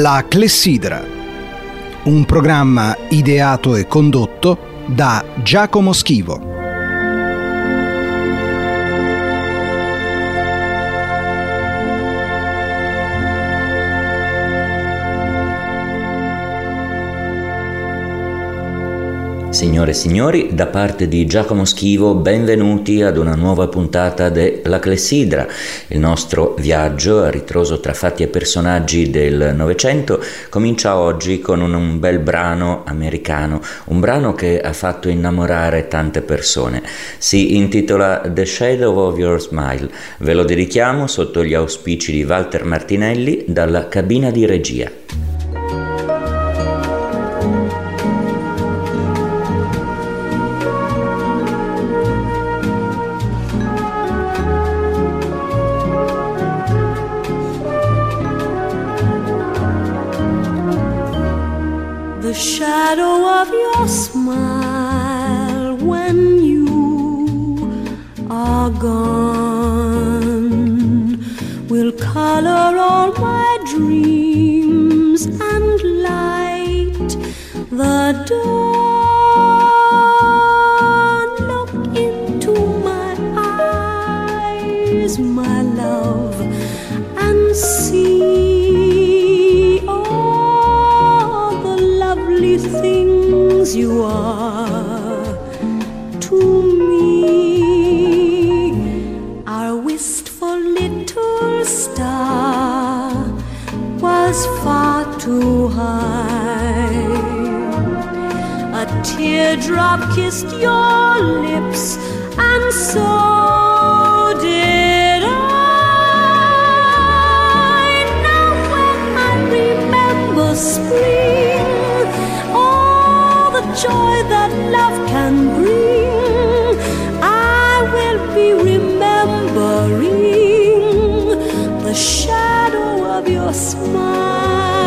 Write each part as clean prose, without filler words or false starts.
La Clessidra, un programma ideato e condotto da Giacomo Schivo. Signore e signori, da parte di Giacomo Schivo, benvenuti ad una nuova puntata de La Clessidra, il nostro viaggio a ritroso tra fatti e personaggi del Novecento. Comincia oggi con un bel brano americano, un brano che ha fatto innamorare tante persone. Si intitola The Shadow of Your Smile. Ve lo dedichiamo sotto gli auspici di Walter Martinelli dalla cabina di regia. The shadow of your smile when you are gone will color all my dreams and light the dawn. Look into my eyes, my love, and see things you are to me. Our wistful little star was far too high. A teardrop kissed your lips, and so did I. Now when I remember spring, joy that love can bring, I will be remembering the shadow of your smile.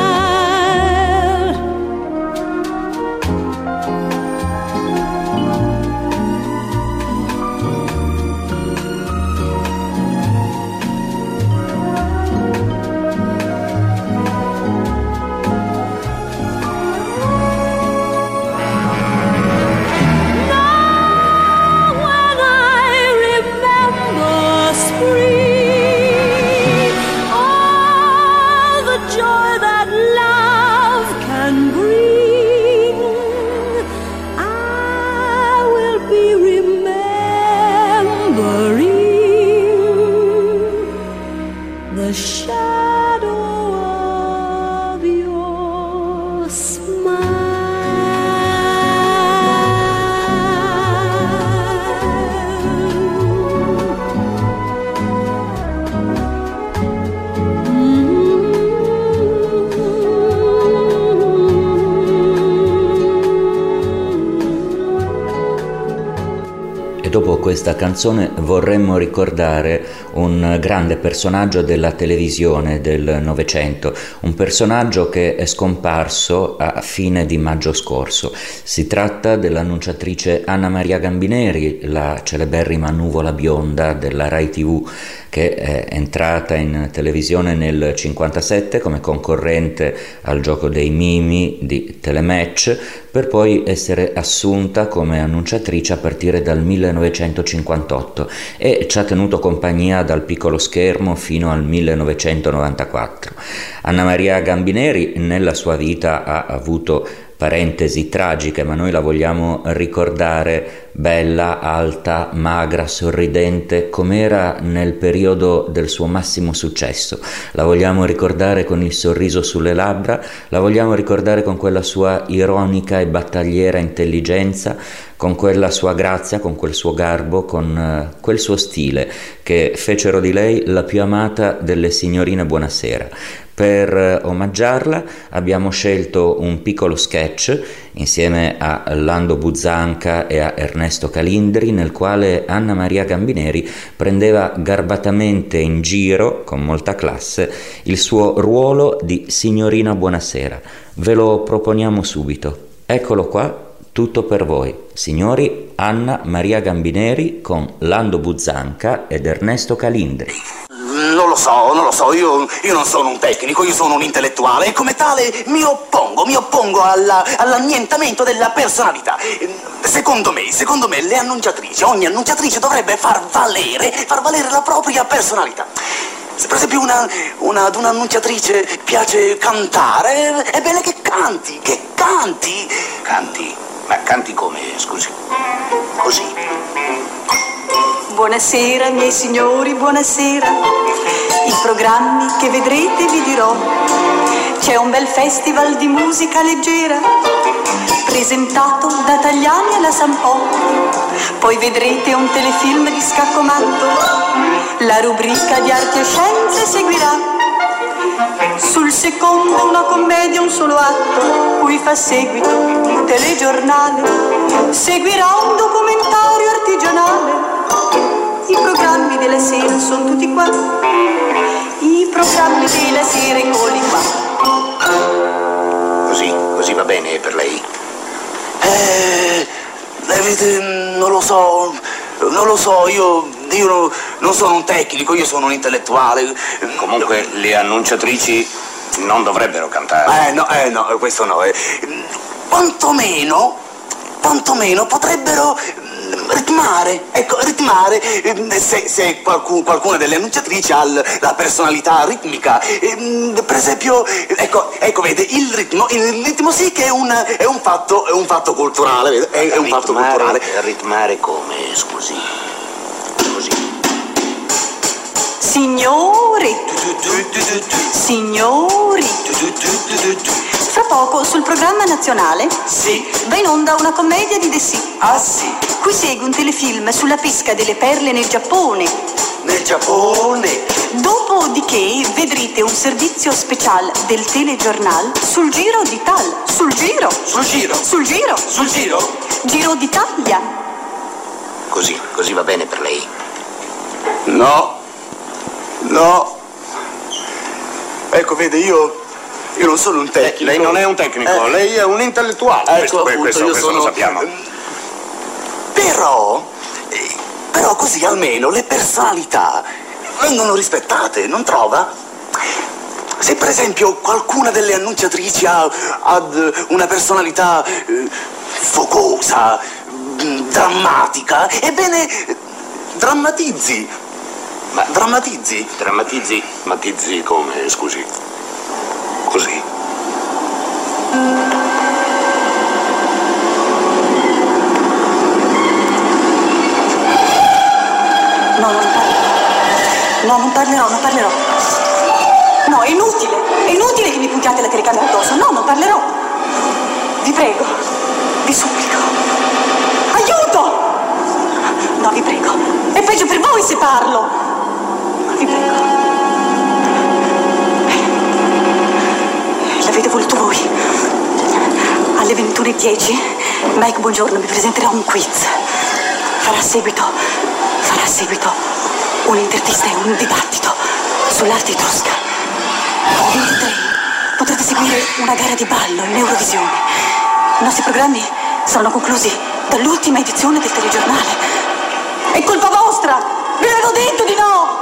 Dopo questa canzone vorremmo ricordare un grande personaggio della televisione del Novecento, un personaggio che è scomparso a fine di maggio scorso. Si tratta dell'annunciatrice Anna Maria Gambineri, la celeberrima nuvola bionda della Rai TV, che è entrata in televisione nel 1957 come concorrente al gioco dei mimi di Telematch, per poi essere assunta come annunciatrice a partire dal 1958 e ci ha tenuto compagnia dal piccolo schermo fino al 1994. Anna Maria Gambineri nella sua vita ha avuto parentesi tragiche, ma noi la vogliamo ricordare bella, alta, magra, sorridente, com'era nel periodo del suo massimo successo. La vogliamo ricordare con il sorriso sulle labbra, la vogliamo ricordare con quella sua ironica e battagliera intelligenza, con quella sua grazia, con quel suo garbo, con quel suo stile che fecero di lei la più amata delle signorine Buonasera. Per omaggiarla abbiamo scelto un piccolo sketch insieme a Lando Buzzanca e a Ernesto Calindri, nel quale Anna Maria Gambineri prendeva garbatamente in giro, con molta classe, il suo ruolo di signorina Buonasera. Ve lo proponiamo subito. Eccolo qua, tutto per voi. Signori, Anna Maria Gambineri con Lando Buzzanca ed Ernesto Calindri. Non lo so, io non sono un tecnico, io sono un intellettuale e come tale mi oppongo all'annientamento della personalità. Secondo me, le annunciatrici, ogni annunciatrice dovrebbe far valere la propria personalità. Se per esempio ad un'annunciatrice piace cantare, è bene che canti. Canti? Ma canti come, scusi? Così? Buonasera, miei signori, buonasera. I programmi che vedrete vi dirò. C'è un bel festival di musica leggera, presentato da Tagliani alla San Po. Poi vedrete un telefilm di scaccomatto. La rubrica di arti e scienze seguirà. Sul secondo una commedia, un solo atto, cui fa seguito un telegiornale. Seguirà un documentario artigianale. I programmi della sera sono tutti qua. I programmi della sera, eccoli qua. Così va bene per lei? Non lo so, io non sono un tecnico, io sono un intellettuale. Comunque le annunciatrici non dovrebbero cantare. No, questo no. Quantomeno potrebbero ritmare. Se qualcuna delle annunciatrici ha la personalità ritmica. Per esempio, ecco, vede, il ritmo sì che è un fatto culturale, vede? È un fatto culturale. Ritmare come, scusi? Così. Signori, fra poco sul programma nazionale va in onda una commedia di De Sì. Ah sì? Qui segue un telefilm sulla pesca delle perle nel Giappone. Dopodiché vedrete un servizio speciale del telegiornale sul Giro d'Italia. Sul Giro d'Italia. Così va bene per lei? No. Ecco, vede, io non sono un tecnico. Lei non è un tecnico, lei è un intellettuale. Ecco, questo lo sappiamo. Però così almeno le personalità vengono rispettate, non trova? Se per esempio qualcuna delle annunciatrici ha una personalità focosa, drammatica, ebbene, drammatizzi. Matizzi come, scusi? Così? No, non parlerò. No, è inutile che mi puntiate la telecamera addosso. No, non parlerò. Vi prego, vi supplico. Aiuto! No, vi prego. È peggio per voi se parlo. Vi prego. L'avete voluto voi. Alle 21:10 Mike Buongiorno mi presenterà un quiz. Farà seguito un'intervista e un dibattito sull'arte etrusca. Alle 23 potrete seguire una gara di ballo in Eurovisione. I nostri programmi saranno conclusi dall'ultima edizione del telegiornale. È colpa vostra! Vi avevo detto di no!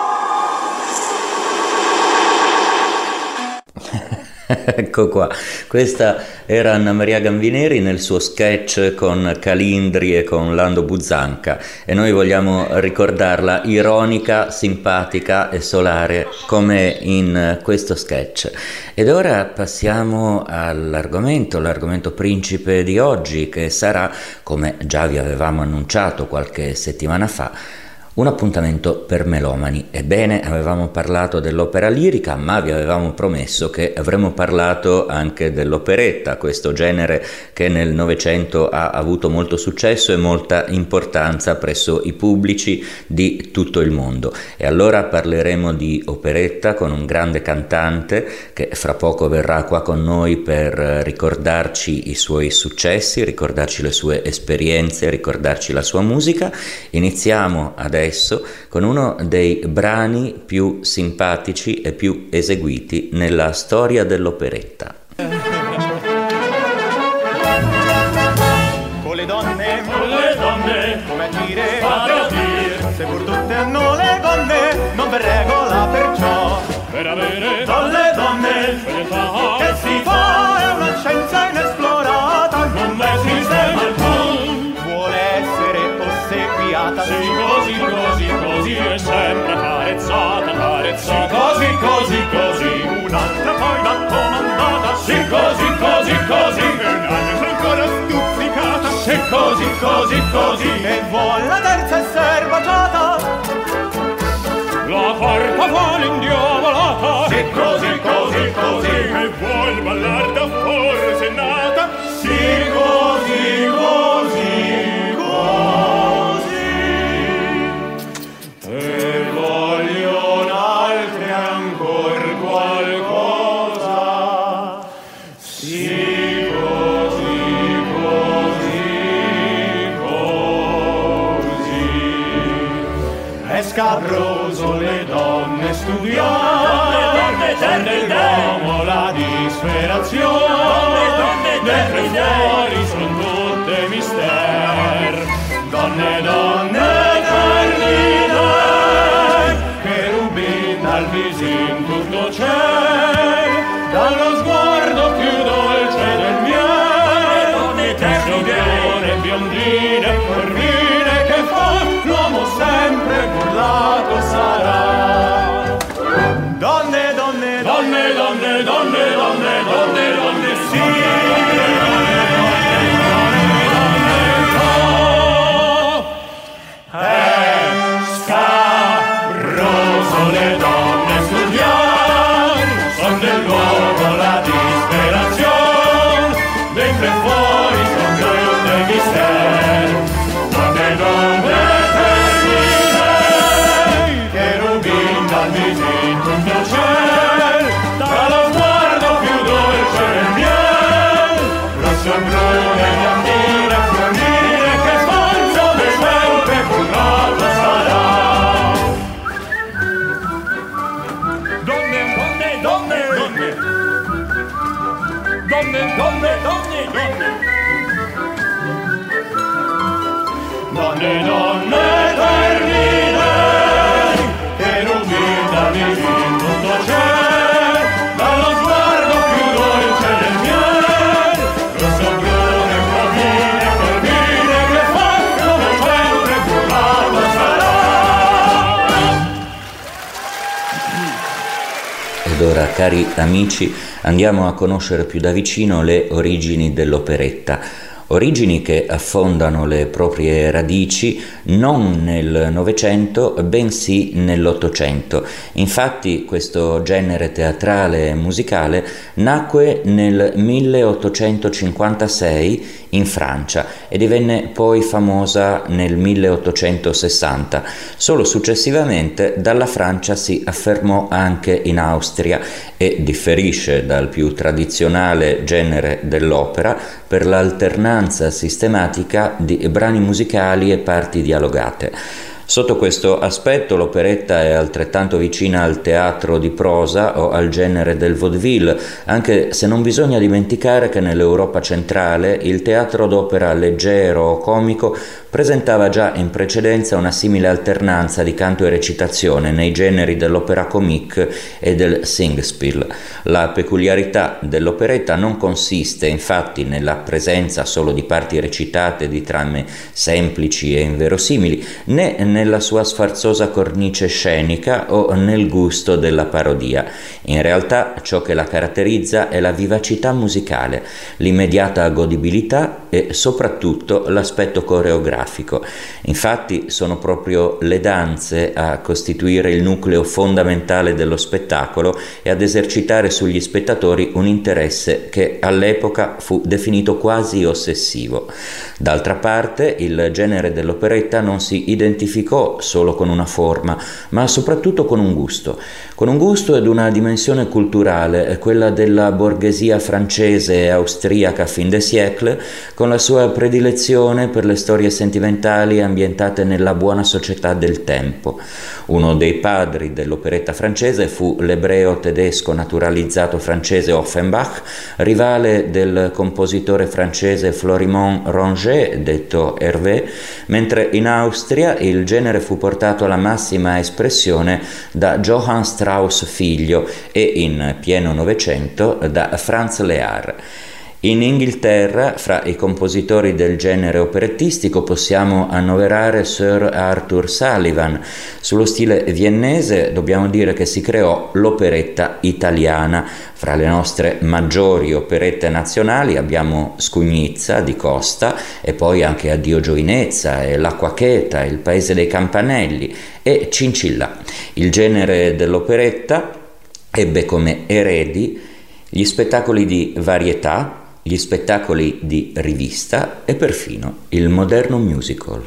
Ecco qua, questa era Anna Maria Gambineri nel suo sketch con Calindri e con Lando Buzzanca e noi vogliamo ricordarla ironica, simpatica e solare come in questo sketch. Ed ora passiamo l'argomento principe di oggi, che sarà, come già vi avevamo annunciato qualche settimana fa, un appuntamento per melomani. Ebbene, avevamo parlato dell'opera lirica, ma vi avevamo promesso che avremmo parlato anche dell'operetta, questo genere che nel Novecento ha avuto molto successo e molta importanza presso i pubblici di tutto il mondo. E allora parleremo di operetta con un grande cantante che fra poco verrà qua con noi per ricordarci i suoi successi, ricordarci le sue esperienze, ricordarci la sua musica. Iniziamo adesso con uno dei brani più simpatici e più eseguiti nella storia dell'operetta. Con le le donne, come a dire, se pur tutte hanno le gonne, non per regola perciò, per avere dalle donne, che si fa è una scienza inesplorata, non esiste alcun, vuole essere ossequiata, sì così è sempre carezzata, sì così, un'altra poi raccomandata, sì così, e un'altra ancora stuzzicata, sì così, e vuol la terza esser baciata, la quarta vuole indiavolata, sì così, e vuol ballar da forsennata, sì così, e vogliono altre ancor qualcosa, sì così, è scabroso le donne studiare, nell'uomo la disperazione, dentro e fuori son tutte mister, donne carnine, cherubin dal visin tutto c'è, dallo sguardo più dolce del miele, tesorione biondine, corvine che fa l'uomo sempre burlato sarà. Donne, sì. È scabroso le donne studiar, son dell'uomo la disperazione, dentro e fuori son grande mister, donne termine, cherubin dal visin tutto ciel, dallo sguardo più dolce del miel, rosso brune biondine, fiorine che fanno come sempre burlato sarà. Donne, termine, cherubin dal visin tutto c'è, dallo sguardo più dolce del miel, rosso brune fiorine, corvine che fanno come sempre burlato sarà. Ed ora, cari amici, andiamo a conoscere più da vicino le origini dell'operetta. Origini che affondano le proprie radici non nel Novecento, bensì nell'Ottocento. Infatti questo genere teatrale e musicale nacque nel 1856 in Francia e divenne poi famosa nel 1860. Solo successivamente dalla Francia si affermò anche in Austria e differisce dal più tradizionale genere dell'opera per l'alternanza sistematica di brani musicali e parti dialogate. Sotto questo aspetto l'operetta è altrettanto vicina al teatro di prosa o al genere del vaudeville, anche se non bisogna dimenticare che nell'Europa centrale il teatro d'opera leggero o comico presentava già in precedenza una simile alternanza di canto e recitazione nei generi dell'opera comique e del singspiel. La peculiarità dell'operetta non consiste infatti nella presenza solo di parti recitate di trame semplici e inverosimili, né nella sua sfarzosa cornice scenica o nel gusto della parodia. In realtà ciò che la caratterizza è la vivacità musicale, l'immediata godibilità e soprattutto l'aspetto coreografico. Infatti sono proprio le danze a costituire il nucleo fondamentale dello spettacolo e ad esercitare sugli spettatori un interesse che all'epoca fu definito quasi ossessivo. D'altra parte il genere dell'operetta non si identificò solo con una forma, ma soprattutto con un gusto ed una dimensione culturale, quella della borghesia francese e austriaca fin des siècles, con la sua predilezione per le storie sentimentali sentimentali ambientate nella buona società del tempo. Uno dei padri dell'operetta francese fu l'ebreo tedesco naturalizzato francese Offenbach, rivale del compositore francese Florimond Ronget, detto Hervé, mentre in Austria il genere fu portato alla massima espressione da Johann Strauss figlio e in pieno Novecento da Franz Lehár. In Inghilterra, fra i compositori del genere operettistico, possiamo annoverare Sir Arthur Sullivan. Sullo stile viennese dobbiamo dire che si creò l'operetta italiana. Fra le nostre maggiori operette nazionali abbiamo Scugnizza di Costa e poi anche Addio giovinezza e L'acqua cheta, Il paese dei campanelli e Cincilla. Il genere dell'operetta ebbe come eredi gli spettacoli di varietà, gli spettacoli di rivista e perfino il moderno musical.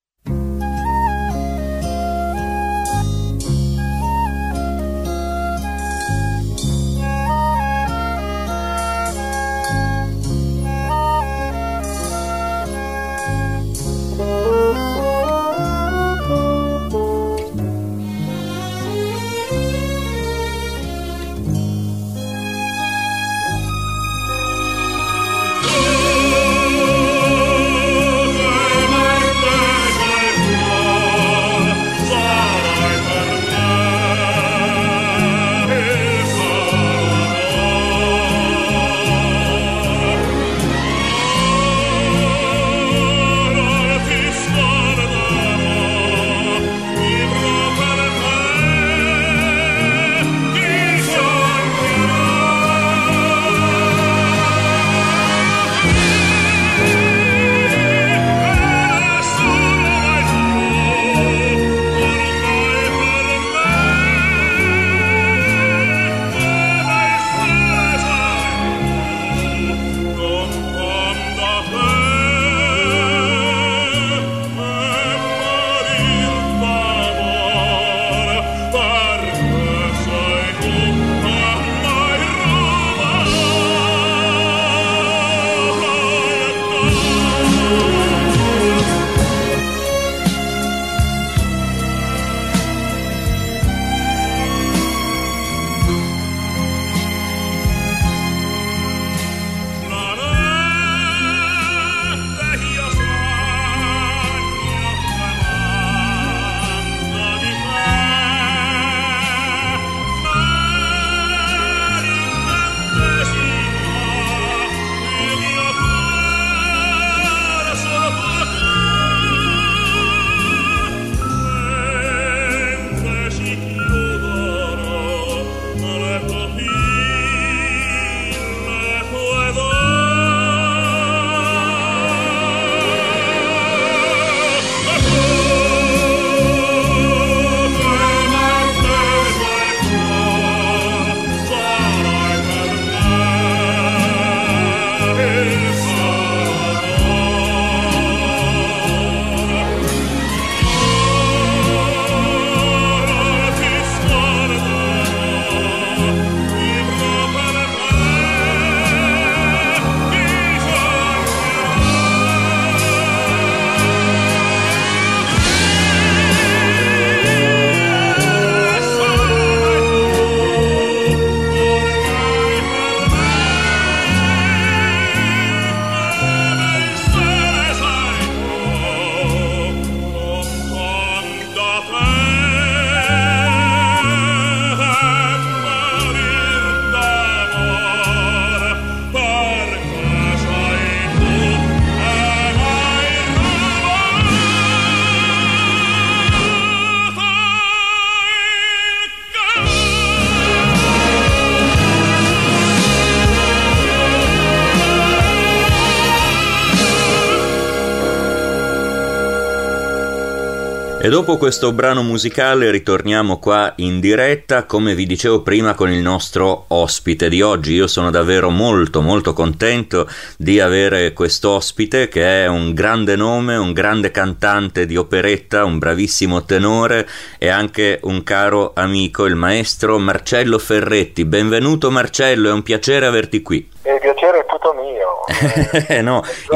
E dopo questo brano musicale ritorniamo qua in diretta, come vi dicevo prima, con il nostro ospite di oggi. Io sono davvero molto molto contento di avere quest'ospite che è un grande nome, un grande cantante di operetta, un bravissimo tenore e anche un caro amico, il maestro Marcello Ferretti. Benvenuto Marcello, è un piacere averti qui. Il piacere è tutto mio. No,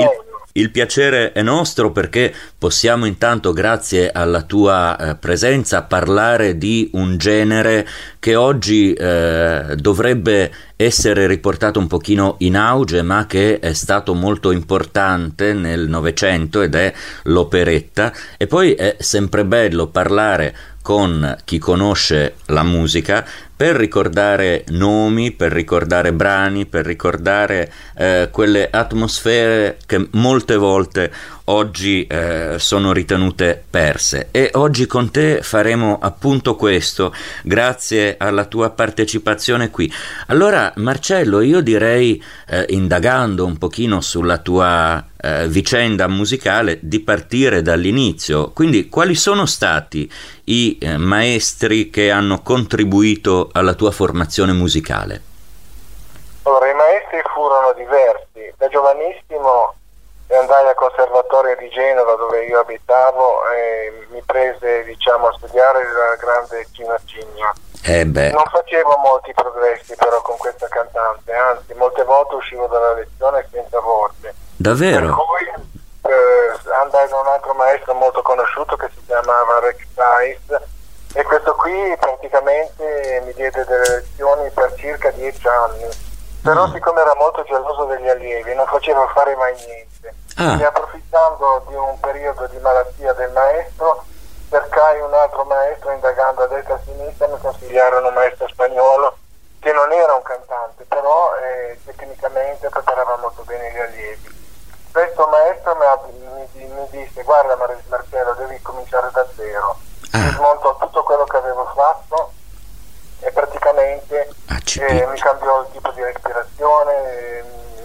Il piacere è nostro perché possiamo intanto, grazie alla tua presenza, parlare di un genere che oggi dovrebbe essere riportato un pochino in auge, ma che è stato molto importante nel Novecento, ed è l'operetta. E poi è sempre bello parlare con chi conosce la musica per ricordare nomi, per ricordare brani, per ricordare quelle atmosfere che molte volte oggi sono ritenute perse. E oggi con te faremo appunto questo, grazie alla tua partecipazione qui. Allora Marcello, io direi, indagando un pochino sulla tua vicenda musicale, di partire dall'inizio. Quindi quali sono stati i maestri che hanno contribuito alla tua formazione musicale? Allora, i maestri furono diversi. Da giovanissimo andai al Conservatorio di Genova, dove io abitavo, e mi prese, a studiare la grande Cino Cigno. Non facevo molti progressi però con questa cantante, anzi molte volte uscivo dalla lezione senza voce. Davvero? Per cui andai da un altro maestro molto conosciuto che si chiamava Rex Tice, e questo qui praticamente mi diede delle lezioni per circa 10 anni. Però siccome era molto geloso degli allievi non faceva fare mai niente. E approfittando di un periodo di malattia del maestro, cercai un altro maestro, indagando a destra e a sinistra mi consigliarono un maestro spagnolo che non era un cantante, però tecnicamente preparava molto bene gli allievi. Questo maestro mi disse: guarda Marcello, devi cominciare da zero. Mi smontò tutto quello che avevo fatto e praticamente mi cambiò il tipo di respirazione,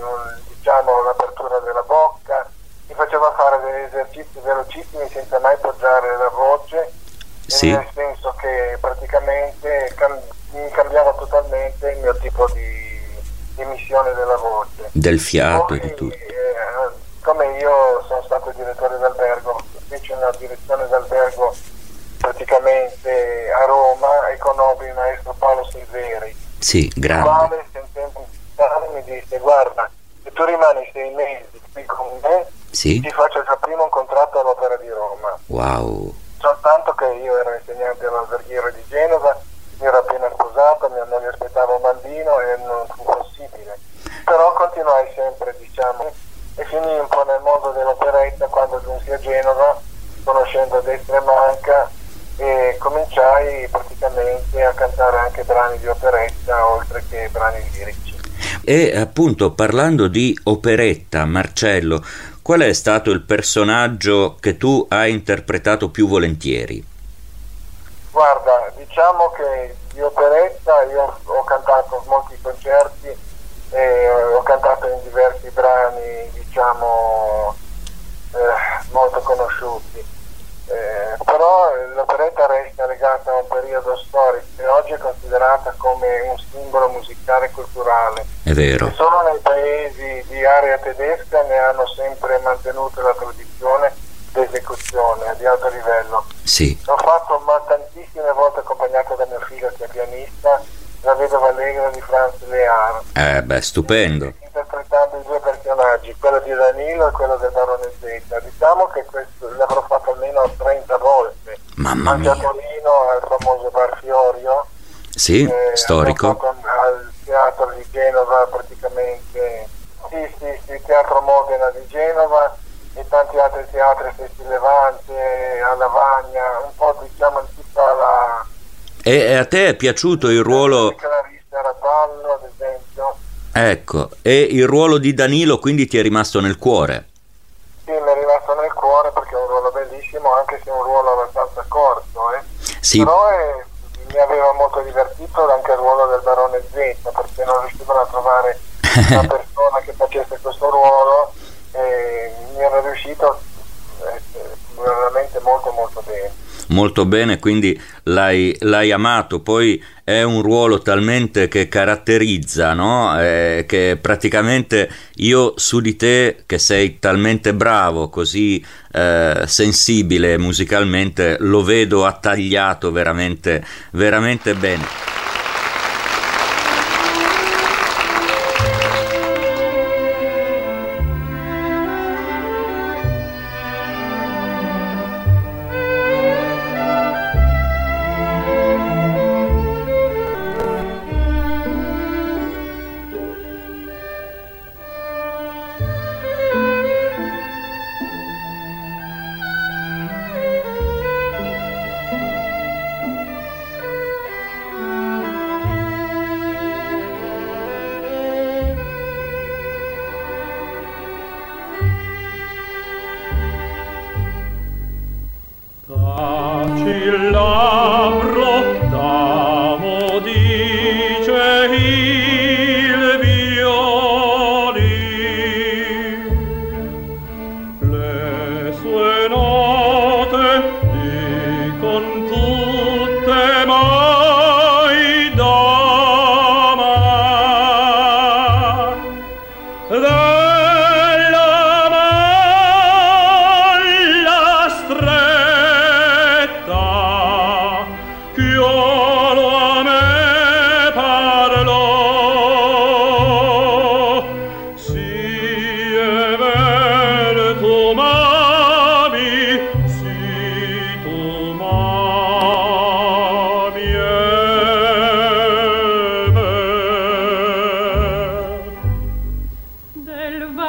l'apertura della bocca, mi faceva fare degli esercizi velocissimi senza mai poggiare la voce, nel senso che praticamente mi cambiava totalmente il mio tipo di emissione della voce, del fiato e di tutto. Come io sono stato direttore d'albergo, feci una direzione d'albergo praticamente a Roma, e conobbi il maestro Paolo Silveri, grande, il quale sentendo mi disse: guarda, se tu rimani 6 mesi qui con me, ti faccio già prima un contratto all'Opera di Roma. Wow. Soltanto che io ero insegnante all'Alberghiero di Genova, mi ero appena sposato, mia moglie aspettava un bambino e non fu possibile. Però continuai sempre, e finì un po' nel mondo dell'operetta quando giunsi a Genova, conoscendo Destra e Manca, e cominciai praticamente a cantare anche brani di operetta oltre che brani lirici. E appunto, parlando di operetta, Marcello, qual è stato il personaggio che tu hai interpretato più volentieri? Guarda, diciamo che di operetta io ho cantato molti concerti e ho cantato in diversi brani, molto conosciuti. Però l'operetta resta legata a un periodo storico e oggi è considerata come un simbolo musicale e culturale. È vero. E solo nei paesi di area tedesca ne hanno sempre mantenuto la tradizione d'esecuzione di alto livello. L'ho fatto tantissime volte accompagnato da mio figlio che è pianista, La vedova allegra di Franz Lear. Stupendo. Interpretando i due personaggi, quello di Danilo e quello del Barone Z. Diciamo che questo l'avrò fatto almeno 30 volte. Mamma mia. Anche a Torino, al famoso Bar Fiorio. Storico. Al teatro di Genova praticamente. Sì, Teatro Modena di Genova e tanti altri teatri, Festi Levante, a Lavagna, un po' in tutta la... E a te è piaciuto il ruolo... Clarissa Rapallo, ad esempio. Ecco, e il ruolo di Danilo quindi ti è rimasto nel cuore? Sì, mi è rimasto nel cuore perché è un ruolo bellissimo, anche se è un ruolo abbastanza corto. Però mi aveva molto divertito anche il ruolo del Barone Z, perché non riuscivano a trovare una persona che facesse questo ruolo, e mi era riuscito veramente molto molto bene. Molto bene, quindi l'hai amato. Poi è un ruolo talmente che caratterizza, no? Che praticamente io su di te, che sei talmente bravo, così sensibile musicalmente, lo vedo attagliato veramente, veramente bene.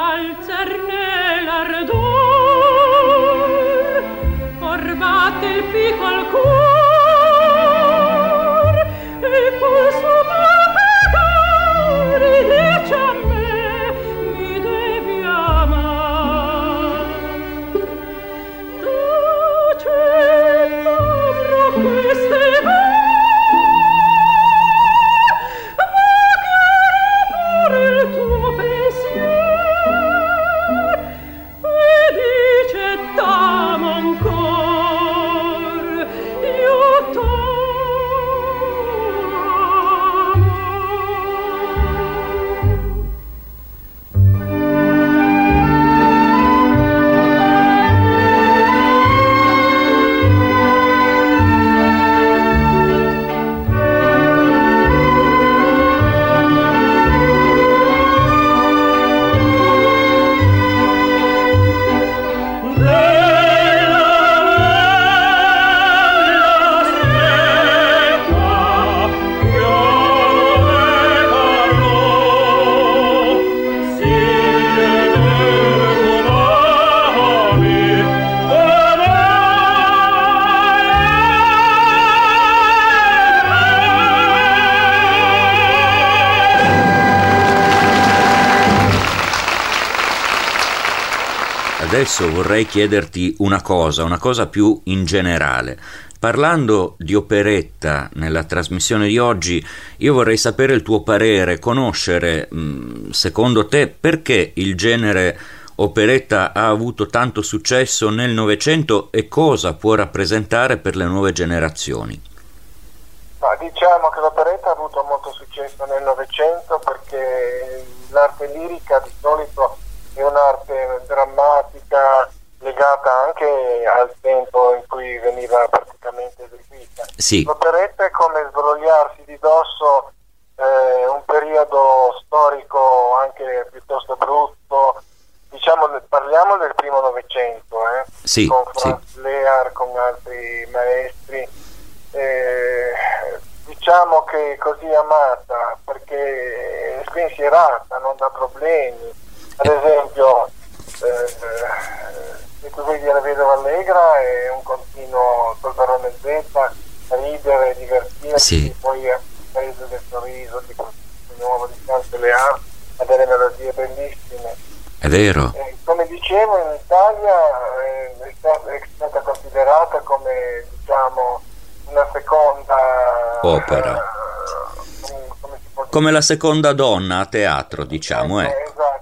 valzerne l'ardor, or batte il piccol cuor, e pulso palpitare, dice a me, mi devi amare. Tace l'avrò queste il tuo pensier e dice t'amo ancor, io Adesso vorrei chiederti una cosa più in generale. Parlando di operetta nella trasmissione di oggi, io vorrei sapere il tuo parere, conoscere, secondo te, perché il genere operetta ha avuto tanto successo nel Novecento e cosa può rappresentare per le nuove generazioni? Diciamo che l'operetta ha avuto molto successo nel Novecento perché l'arte lirica di solito è un'arte drammatica legata anche al tempo in cui veniva praticamente eseguita. Sì. L'operetta è come sbrogliarsi di dosso un periodo storico anche piuttosto brutto, diciamo, parliamo del primo Novecento, sì, con Franz sì. Lehár, con altri maestri, diciamo che è così amata perché è spensierata, non dà problemi. Ad esempio, se tu vedi La vedova allegra è un continuo col barone Z, ridere, divertirsi, sì. Poi a paese del sorriso, tipo il nuovo di Franz Lehár, ha delle melodie bellissime. È vero. Come dicevo, in Italia è stata considerata come, diciamo, una seconda opera, come la seconda donna a teatro, diciamo, ecco. Esatto.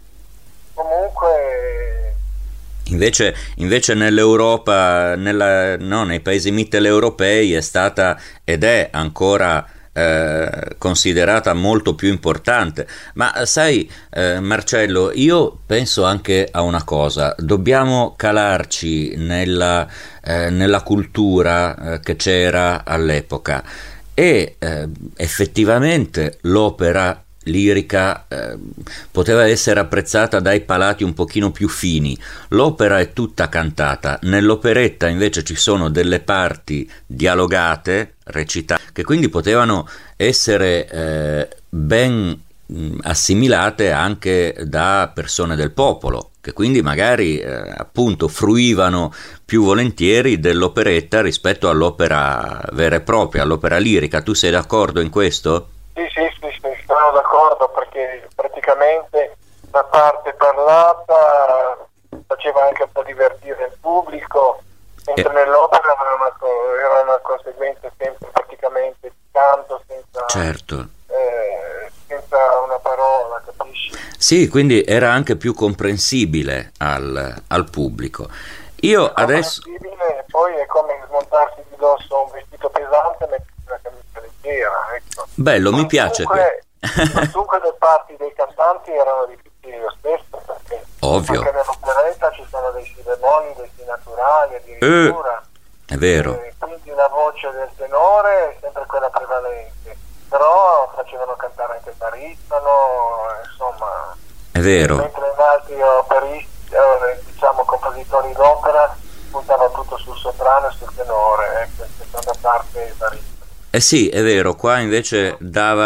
Comunque invece nell'Europa, nei paesi mitteleuropei è stata ed è ancora considerata molto più importante. Ma sai, Marcello, io penso anche a una cosa: dobbiamo calarci nella cultura che c'era all'epoca e effettivamente l'opera lirica poteva essere apprezzata dai palati un pochino più fini. L'opera è tutta cantata, nell'operetta invece ci sono delle parti dialogate, recitate, che quindi potevano essere ben assimilate anche da persone del popolo, che quindi magari appunto fruivano più volentieri dell'operetta rispetto all'opera vera e propria, all'opera lirica. Tu sei d'accordo in questo? Sì, sono d'accordo, perché praticamente la parte parlata faceva anche un po' divertire il pubblico, mentre nell'opera era una conseguenza sempre praticamente di canto senza, certo. Senza una parola, capisci? Sì, quindi era anche più comprensibile al pubblico. Io adesso... Poi è come smontarsi di dosso un vestito pesante e mettersi una camicia leggera, ecco. Bello, mi piace. Dunque le parti dei cantanti erano difficili lo stesso, perché ovvio. Anche nell'operetta ci sono dei si bemoll, dei si naturali addirittura. È vero. Quindi una voce del tenore è sempre quella prevalente, però facevano cantare anche il baritono, insomma. È vero. Mentre in altri operisti, diciamo compositori d'opera, puntavano tutto sul soprano e sul tenore, ecco, in seconda parte il baritono. Sì, è vero, qua invece dava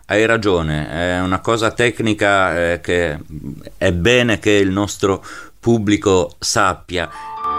hai ragione, è una cosa tecnica che è bene che il nostro pubblico sappia.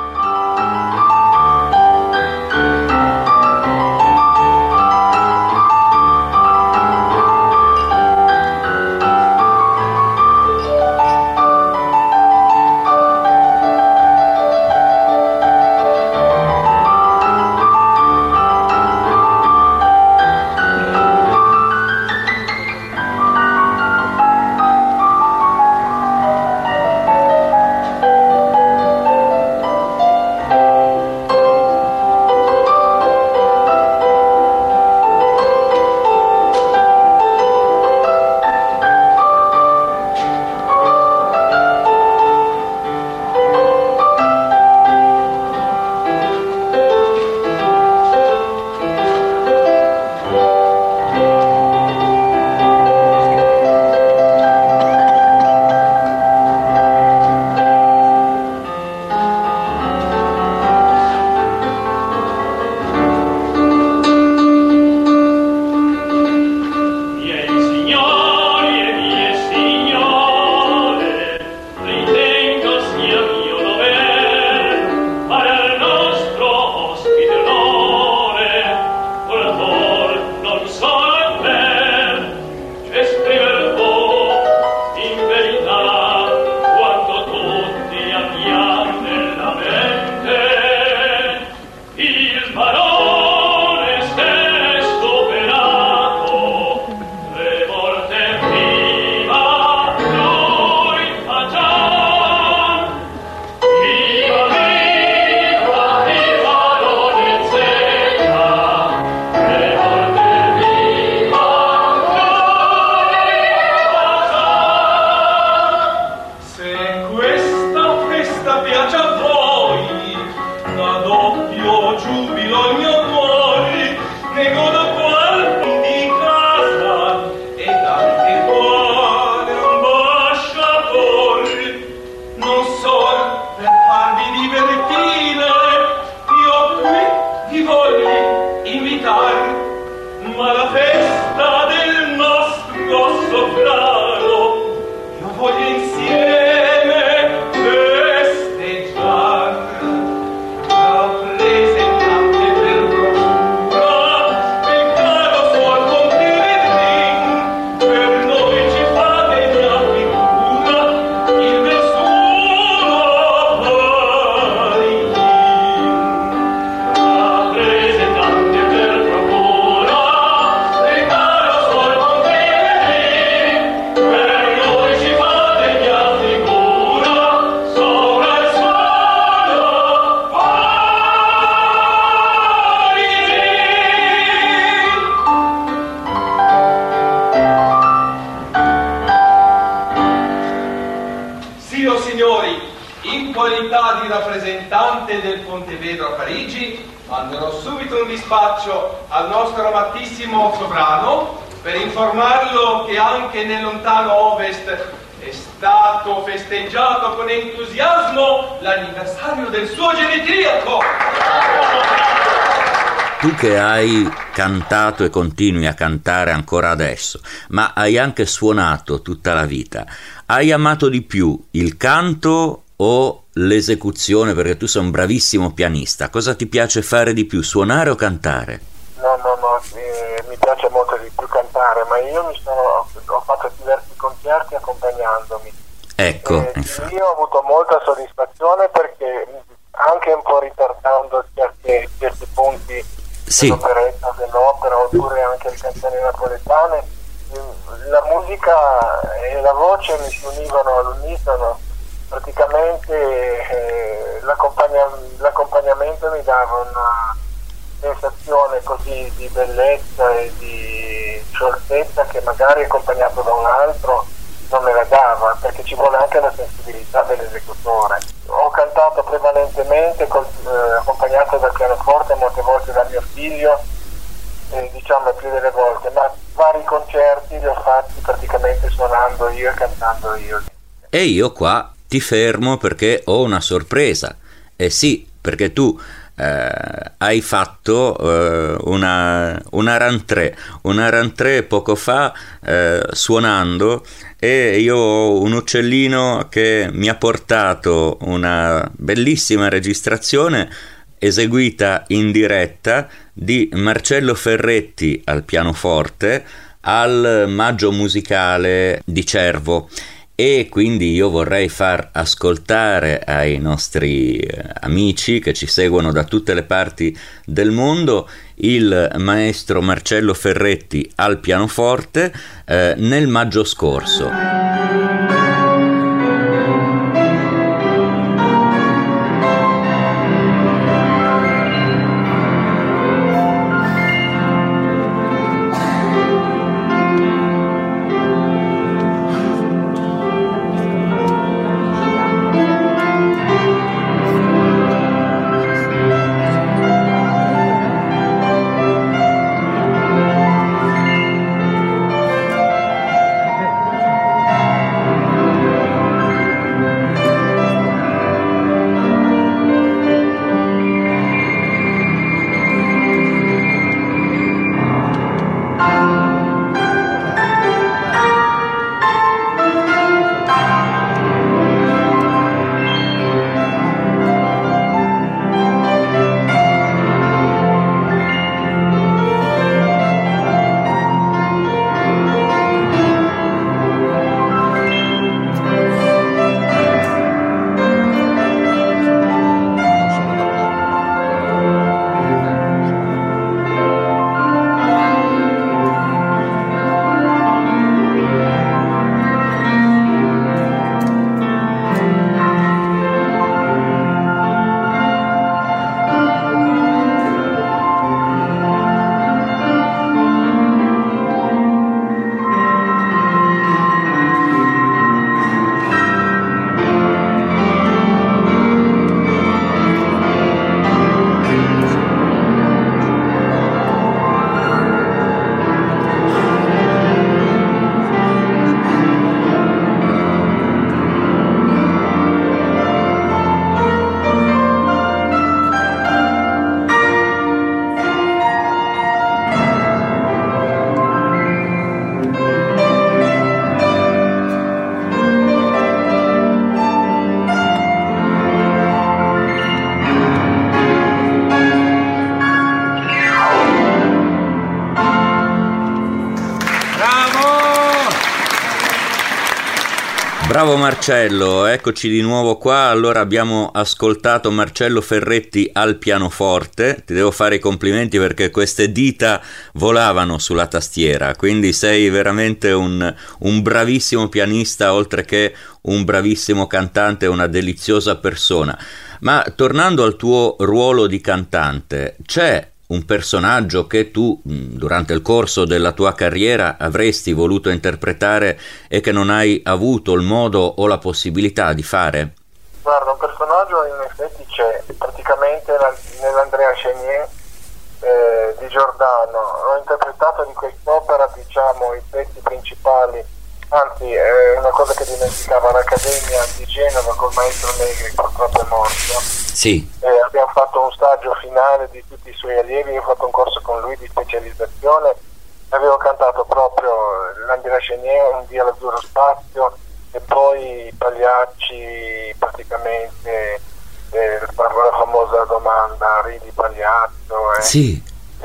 del Pontevedro a Parigi, manderò subito un dispaccio al nostro amatissimo sovrano per informarlo che anche nel lontano Ovest è stato festeggiato con entusiasmo l'anniversario del suo genitriaco. Tu che hai cantato e continui a cantare ancora adesso, ma hai anche suonato tutta la vita, hai amato di più il canto o l'esecuzione? Perché tu sei un bravissimo pianista. Cosa ti piace fare di più, suonare o cantare? No, mi piace molto di più cantare, ma io ho fatto diversi concerti accompagnandomi. Ecco, io ho avuto molta soddisfazione perché anche un po' ritardando certi punti dell'operetta, dell'opera, oppure anche le canzoni napoletane, la musica e la voce mi si univano all'unisono. Praticamente l'accompagnamento mi dava una sensazione così di bellezza e di scioltezza che magari accompagnato da un altro non me la dava, perché ci vuole anche la sensibilità dell'esecutore. Ho cantato prevalentemente accompagnato dal pianoforte, molte volte da mio figlio, diciamo più delle volte, ma vari concerti li ho fatti praticamente suonando io e cantando io. E io qua ti fermo perché ho una sorpresa. Sì, perché tu hai fatto una rentrée poco fa suonando, e io ho un uccellino che mi ha portato una bellissima registrazione eseguita in diretta di Marcello Ferretti al pianoforte al Maggio Musicale di Cervo. E quindi io vorrei far ascoltare ai nostri amici che ci seguono da tutte le parti del mondo il maestro Marcello Ferretti al pianoforte nel maggio scorso. Bravo Marcello, eccoci di nuovo qua. Allora abbiamo ascoltato Marcello Ferretti al pianoforte. Ti devo fare i complimenti perché queste dita volavano sulla tastiera, quindi sei veramente un bravissimo pianista, oltre che un bravissimo cantante, una deliziosa persona. Ma tornando al tuo ruolo di cantante, c'è un personaggio che tu durante il corso della tua carriera avresti voluto interpretare e che non hai avuto il modo o la possibilità di fare? Guarda, un personaggio in effetti c'è, praticamente nell'Andrea Chenier di Giordano. Ho interpretato di quest'opera, diciamo, i pezzi principali, anzi una cosa che dimenticava, l'Accademia di Genova col maestro Negri, che purtroppo è morto. Sì. Abbiamo fatto un stagio finale di tutti i suoi allievi, io ho fatto un corso con lui di specializzazione, avevo cantato proprio l'Andrea Chenier, Un dia l'azzurro spazio, e poi Pagliacci, praticamente la famosa domanda ridi Pagliaccio. Sì.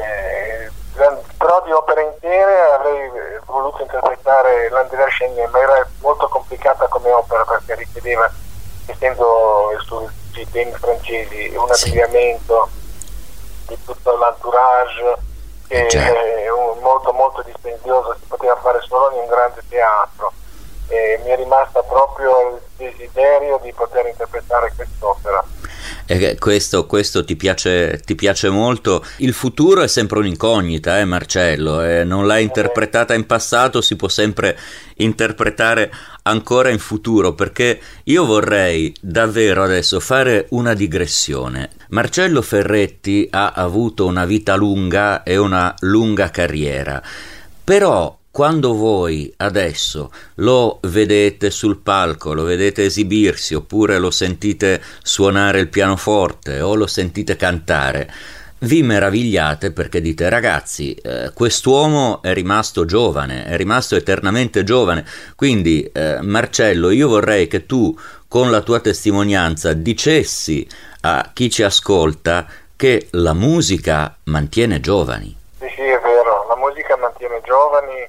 Però di opere intere avrei voluto interpretare l'Andrea Chenier, ma era molto complicata come opera perché richiedeva, essendo sui temi francesi, un abbigliamento di tutto l'entourage che è molto molto dispendioso, si poteva fare solo in un grande teatro, e mi è rimasta proprio il desiderio di poter interpretare quest'opera. Questo ti piace molto. Il futuro è sempre un'incognita, Marcello, non l'hai interpretata in passato, si può sempre interpretare ancora in futuro, perché io vorrei davvero adesso fare una digressione. Marcello Ferretti ha avuto una vita lunga e una lunga carriera, però quando voi adesso lo vedete sul palco, lo vedete esibirsi, oppure lo sentite suonare il pianoforte o lo sentite cantare, vi meravigliate perché dite: ragazzi, quest'uomo è rimasto giovane, è rimasto eternamente giovane. Quindi Marcello, io vorrei che tu con la tua testimonianza dicessi a chi ci ascolta che la musica mantiene giovani. Sì, è vero, la musica mantiene giovani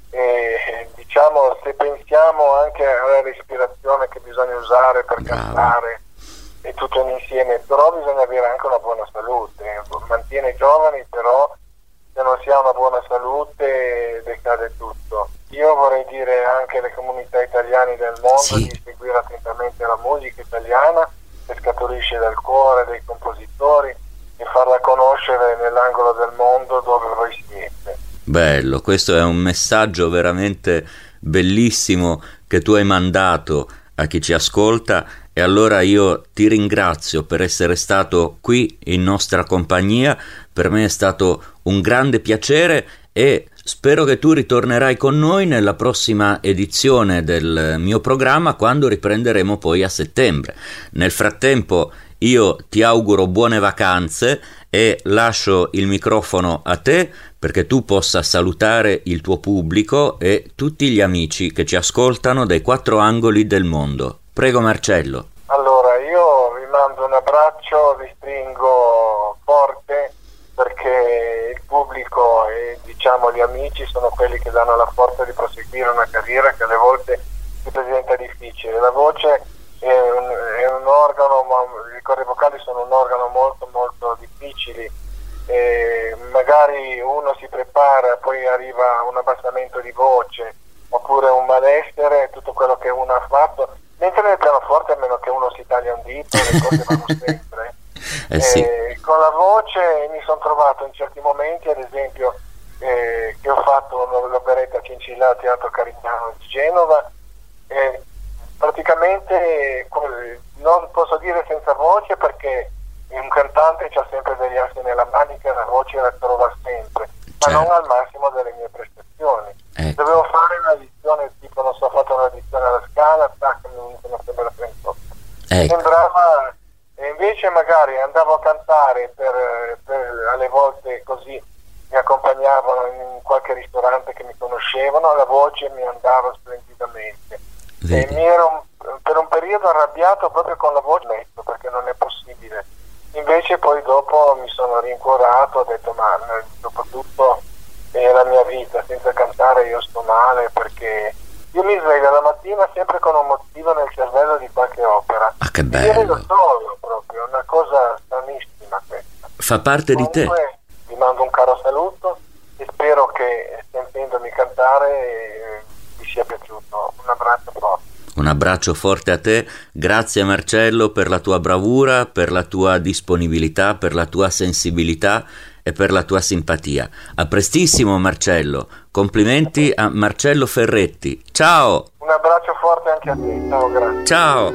e diciamo, se pensiamo anche alla respirazione che bisogna usare per cantare e tutto insieme, però bisogna avere anche una buona salute. Mantiene giovani, però se non si ha una buona salute decade tutto. Io vorrei dire anche alle comunità italiane del mondo di seguire attentamente la musica italiana che scaturisce dal cuore dei compositori e farla conoscere nell'angolo del mondo dove voi siete. Bello, questo è un messaggio veramente bellissimo che tu hai mandato a chi ci ascolta, e allora io ti ringrazio per essere stato qui in nostra compagnia. Per me è stato un grande piacere e spero che tu ritornerai con noi nella prossima edizione del mio programma, quando riprenderemo poi a settembre. Nel frattempo io ti auguro buone vacanze e lascio il microfono a te perché tu possa salutare il tuo pubblico e tutti gli amici che ci ascoltano dai 4 angoli del mondo. Prego Marcello. Allora, io vi mando un abbraccio, vi stringo forte perché il pubblico e diciamo gli amici sono quelli che danno la forza di proseguire una carriera che alle volte si presenta difficile. La voce è un organo, ma i cordi vocali sono un organo molto molto difficili e magari uno si prepara, poi arriva un abbassamento di voce oppure un malessere, tutto quello che uno ha fatto, mentre nel pianoforte, a meno che uno si taglia un dito, le cose vanno sempre. Con la voce mi sono trovato in certi momenti, ad esempio che ho fatto l'operetta Cincilla al Teatro Carignano di Genova, praticamente non posso dire senza voce perché un cantante c'ha sempre degli assi nella manica, la voce la trova sempre, ma non al massimo delle mie prestazioni. Dovevo fare una edizione tipo, non so, ho fatto un'edizione alla Scala, mi sembra 38. Sembrava, e invece magari andavo a cantare per alle volte così mi accompagnavano in qualche ristorante che mi conoscevano, la voce mi andava splendidamente. E mi ero per un periodo arrabbiato proprio con la voce, perché non è possibile. Invece poi dopo mi sono rincuorato, ho detto ma dopo tutto è la mia vita, senza cantare io sto male, perché io mi sveglio la mattina sempre con un motivo nel cervello di qualche opera. Ah, che bello! Io lo solo proprio, è una cosa stranissima questa. Fa parte di te. Vi mando un caro saluto e spero che sentendomi cantare vi sia piaciuto. Un abbraccio forte. Un abbraccio forte a te, grazie Marcello per la tua bravura, per la tua disponibilità, per la tua sensibilità e per la tua simpatia. A prestissimo Marcello, complimenti a Marcello Ferretti. Ciao! Un abbraccio forte anche a te, ciao, grazie. Ciao!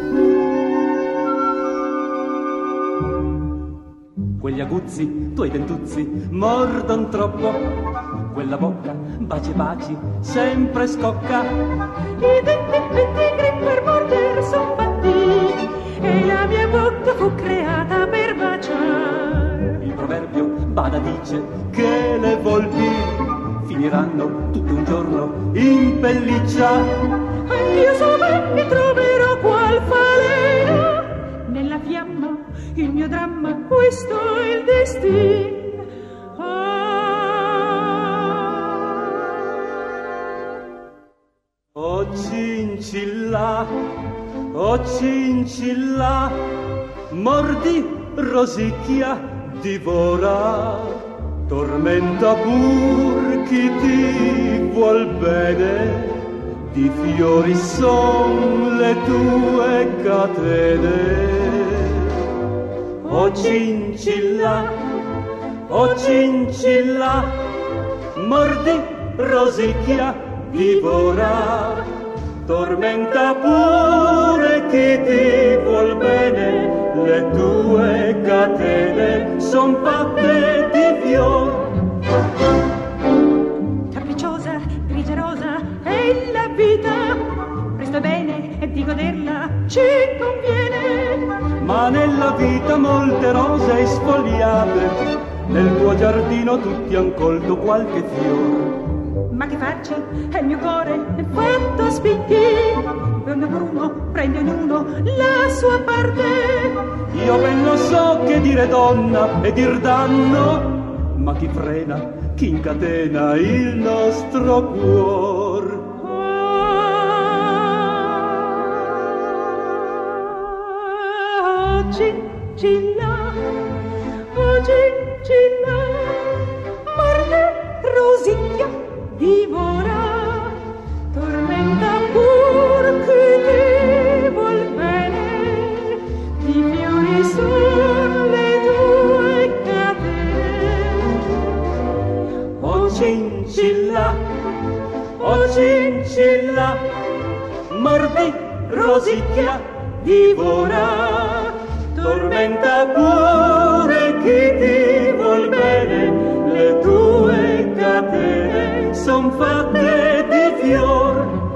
Quegli aguzzi, tuoi dentuzzi, mordon troppo. Quella bocca, baci, sempre scocca. I denti pigri per mordere son fatti e la mia bocca fu creata per baciare. Il proverbio bada dice che le volpi finiranno tutto un giorno in pelliccia. Anch'io so ben mi troverò qual falena nella fiamma, il mio dramma, questo è il destino. Oh cincilla, mordi, rosicchia, divora, tormenta pur chi ti vuol bene, di fiori son le tue catene. Oh cincilla, mordi, rosicchia, divora, tormenta pure chi ti vuol bene, le tue catene son fatte di fior. Capricciosa, grigia ma nella vita molte rose sfogliate, nel tuo giardino tutti han colto qualche fiore. Ma che farci? È il mio cuore è fatto spicchi, per uno prende ognuno la sua parte. Io ben lo so che dire donna e dir danno, ma chi frena, chi incatena il nostro cuor? Gingilla, oh gingilla, morte rosicchia, divora, tormenta pur che ti vuol bene, di fiori son le tue catene. Oh gingilla, mordi, rosicchia, divora, tormenta pure chi ti vuol bene, le tue catene son fatte di fior.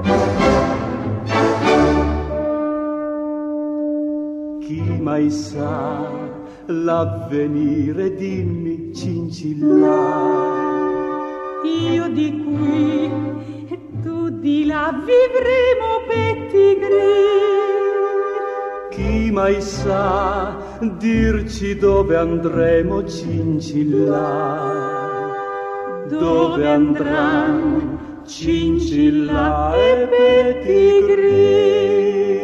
Chi mai sa l'avvenire, dimmi, Cingilla. Io di qui e tu di là vivremo pettigrini. Chi mai sa dirci dove andremo, Cingilla? Dove andranno Cingilla e Pettigrew?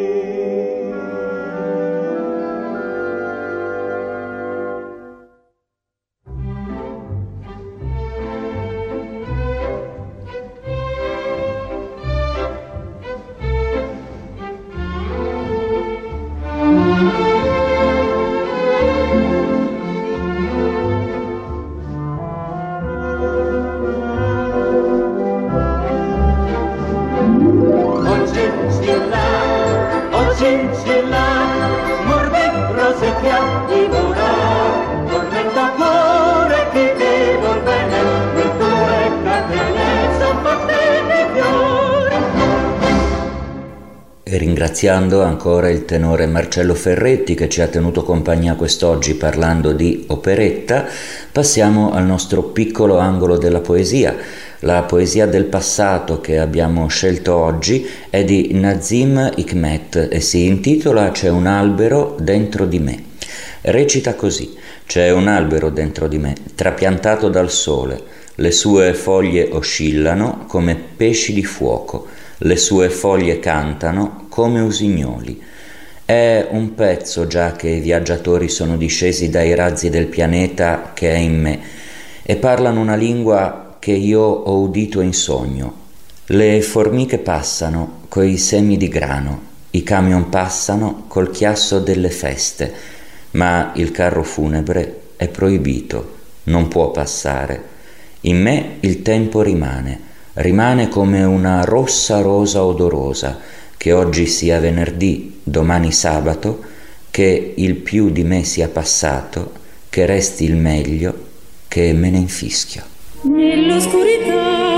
E ringraziando ancora il tenore Marcello Ferretti che ci ha tenuto compagnia quest'oggi parlando di operetta, passiamo al nostro piccolo angolo della poesia. La poesia del passato che abbiamo scelto oggi è di Nazim Hikmet e si intitola C'è un albero dentro di me. Recita così: c'è un albero dentro di me, trapiantato dal sole, le sue foglie oscillano come pesci di fuoco, le sue foglie cantano come usignoli. È un pezzo già che i viaggiatori sono discesi dai razzi del pianeta che è in me e parlano una lingua che io ho udito in sogno. Le formiche passano coi semi di grano, i camion passano col chiasso delle feste, ma il carro funebre è proibito, non può passare. In me il tempo rimane come una rossa rosa odorosa, che oggi sia venerdì, domani sabato, che il più di me sia passato, che resti il meglio, che me ne infischio. Nell'oscurità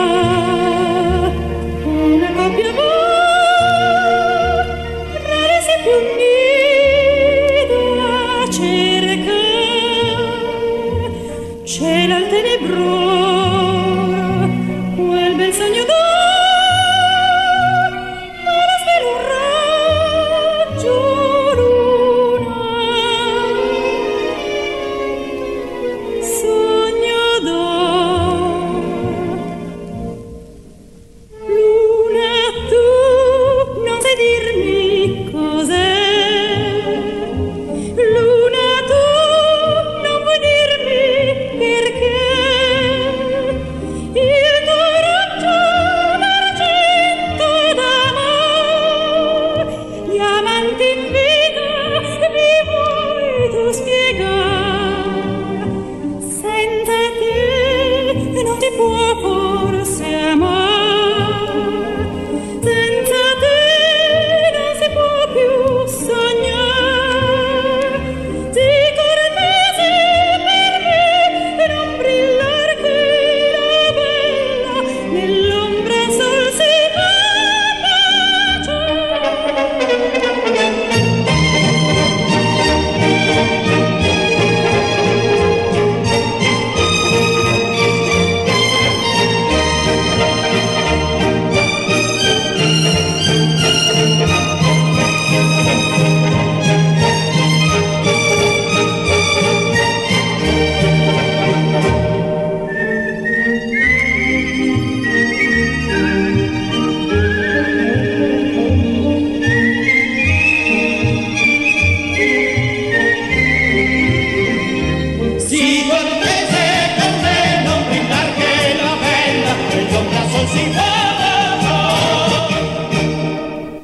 una coppia va, rara si più unita a cercare, c'è la tenebrura, quel bel sogno d'ora, ma la svela un raggio lunare, sogno d'ora.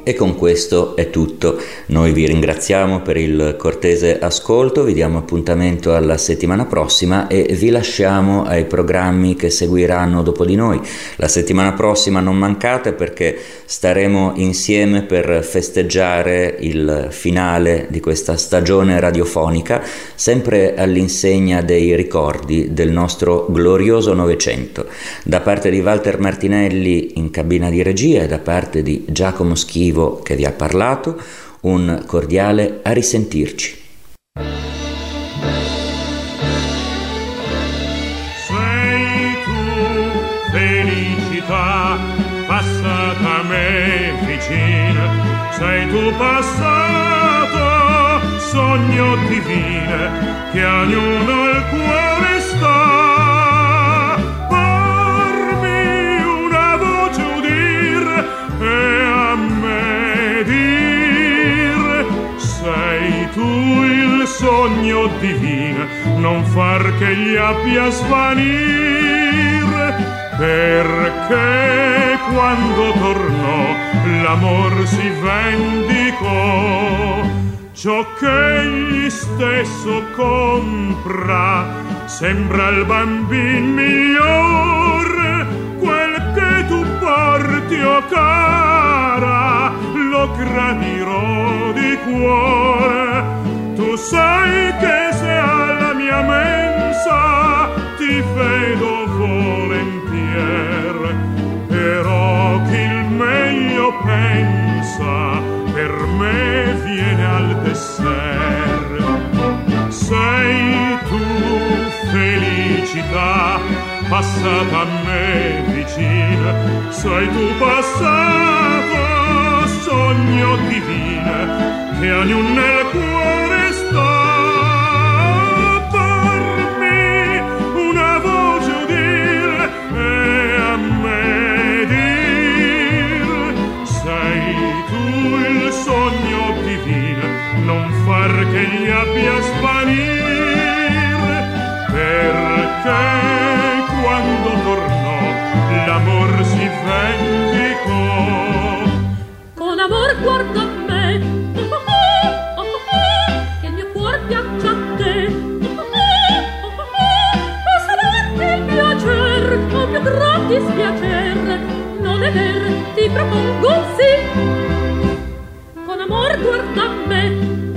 E con questo è tutto. Noi vi ringraziamo per il cortese ascolto, vi diamo appuntamento alla settimana prossima e vi lasciamo ai programmi che seguiranno dopo di noi. La settimana prossima non mancate, perché staremo insieme per festeggiare il finale di questa stagione radiofonica, sempre all'insegna dei ricordi del nostro glorioso Novecento. Da parte di Walter Martinelli in cabina di regia e da parte di Giacomo Schivo che vi ha parlato, un cordiale a risentirci. Sei tu felicità passata a me vicina, sei tu passato sogno divino che a ognuno il cuore sta. Sogno divino, non far che gli abbia svanire, perché quando tornò l'amor si vendicò. Ciò che egli stesso compra sembra il bambin migliore, quel che tu porti, o cara, lo gradirò di cuore. Tu sai che se alla mia mensa ti vedo volentier, però chi il meglio pensa per me viene al dessert. Sei tu felicità passata a me vicina, sei tu passato sogno divino che a ognuno nel cuore sta. Parmi una voce udire e a me dir, sei tu il sogno divino, non far che gli abbia svanire, perché quando tornò l'amor si vendicò. Con amor guarda a me, che il mio cuore piaccia a te, posso darti il piacer, o più gran dispiacer, non è ver, ti propongo un sì. Con amor guarda a me,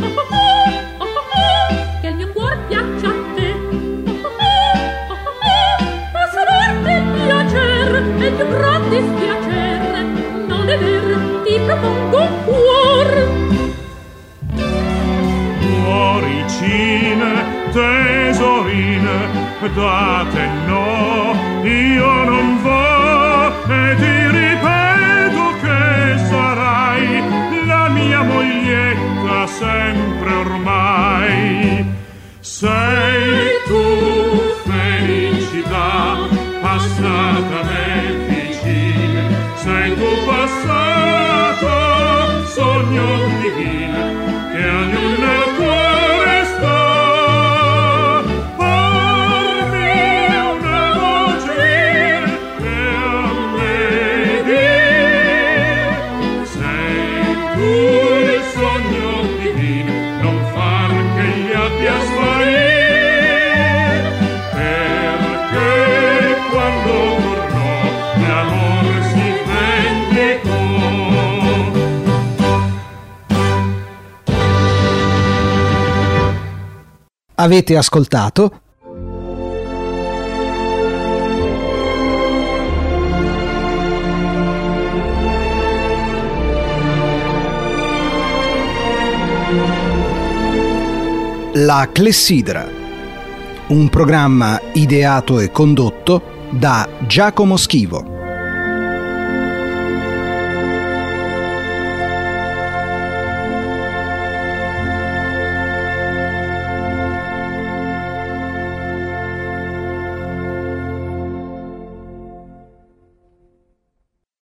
che il mio cuore piaccia a te, posso darti il piacer, e il più gran dispiacer, non è ver, ti propongo un cuor. Cuoricine, tesorine, date no, io non vo, e ti ripeto che sarai la mia moglietta sempre ormai. Sei tu felicità passata a me vicina, sei tu passato sogno divino che a ognuno nel cuore sta. Parmi una voce e a me dir, sei tu il sogno divino, non far che gli abbia svanire, perché quando tornò l'amor si vendicò. Avete ascoltato La Clessidra, un programma ideato e condotto da Giacomo Schivo.